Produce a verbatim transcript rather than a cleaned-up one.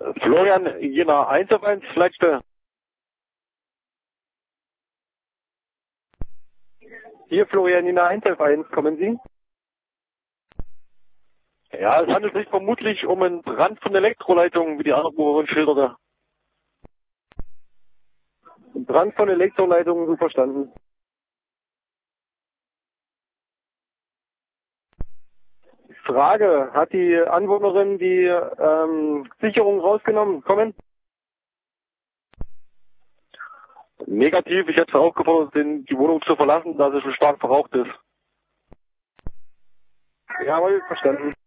Florian, Jena eins auf eins, Fleitstelle. Hier Florian, Jena eins auf eins, kommen Sie? Ja, es handelt sich vermutlich um einen Brand von Elektroleitungen, wie die Anruferin schilderte. Brand von Elektroleitungen, so verstanden. Frage, hat die Anwohnerin die ähm, Sicherung rausgenommen? Kommen? Negativ, ich hätte aufgefordert, den, die Wohnung zu verlassen, da sie schon stark verraucht ist. Jawohl, verstanden.